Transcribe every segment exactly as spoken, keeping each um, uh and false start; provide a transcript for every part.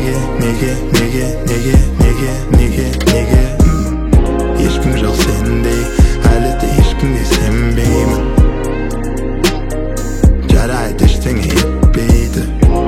неге, неге, неге, неге, неге, неге, неге ешкім жоқ сендей, әлі де ешкімге сенбеймін. Жарайды, ештеңе етпейді,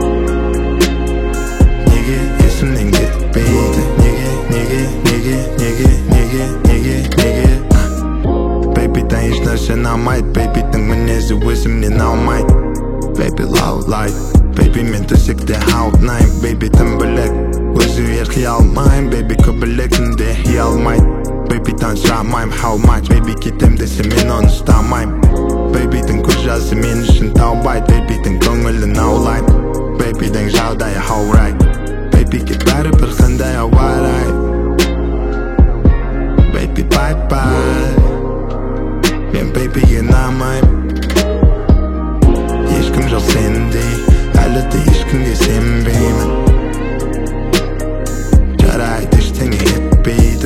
неге есімнен кетпейді, неге, неге, неге, неге, неге, неге, неге Бэйбидан еш нәрсені алмайды, бэйбидің мінезі өзімнен алмайды. Baby love life, baby мен төсекте аунаймын, baby тым білек, өзі ерқи алмайым, baby көп білетінде ей алмайды. Babyдан сұрамайым how much, baby кетем десе мен оны ұстамайым. Babyдің көз жасы мен үшін таубайды, babyдің көңілін аулаймын, babyдің жағдайы alright, babyге бәрібір қандай ауа райы. Baby bye bye, мен babyге ұнамайым. Ешкім жоқ сендей, әлі де ешкімге сенбеймін. Жарайды, ештеңе етпейді,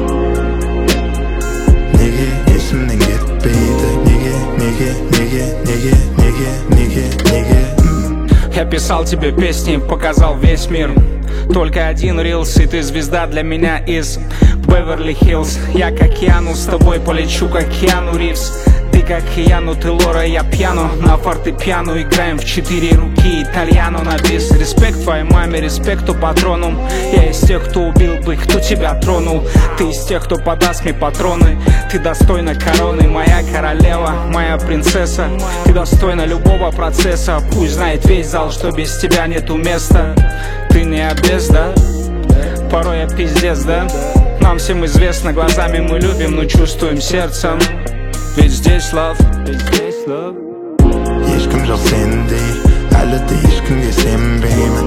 неге есімнен кетпейді, неге, неге, неге, неге, неге, неге, неге Я писал тебе песни, показал весь мир. Только один рилс, и ты звезда для меня из Беверли-Хиллз. Я как Киану, с тобой полечу как Киану Ривз. Ты как Яну, ты Лора, я пьяну. На фортепиано играем в четыре руки итальяно на бис. Респект твоей маме, респекту патрону. Я из тех, кто убил бы, кто тебя тронул. Ты из тех, кто подаст мне патроны. Ты достойна короны, моя королева, моя принцесса. Ты достойна любого процесса. Пусть знает весь зал, что без тебя нету места. Ты не обезда, порой я пиздец, да? Нам всем известно, глазами мы любим, но чувствуем сердцем. Ведь здесь love, ведь здесь love. Ешкім жоқ сендей, әлі де ешкімге сенбеймін.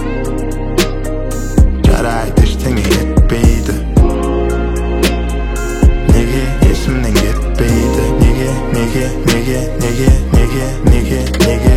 Жарайды, ештеңе етпейді, неге есімнен кетпейді, неге, неге, неге, неге, неге, неге, неге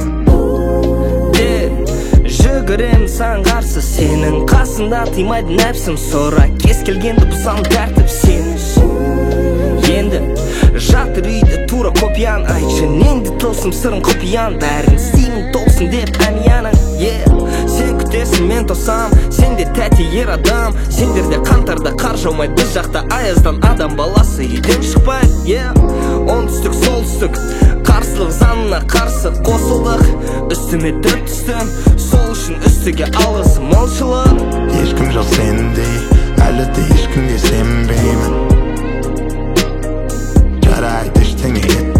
Жүгірем сан қарсы сенің қасында, тыймайды нәпсім сора. Кез келгенді бұзам тәртіп сен үшін. Енді жатыр үйде тура копиян, айтшы неңді тылсым сырын құпиян. Бәрін істеймін толсын деп әмияның, yeah. Сен күтесің, мен тосам, сендер тәте ер адам. Сендерде қаңтарда қар жаумайды, біз жақта аяздан адам баласы үйден шықпайды, yeah. Оңтүстік, солтүстік, қарсылық заңына қарсы қосылдық. Үстіме дөп түстім, сол үшін үстіге алғысы молшылық. Ешкім жоқ сендей, әлі де ешкімге сенбеймін. Жарайды, ештеңе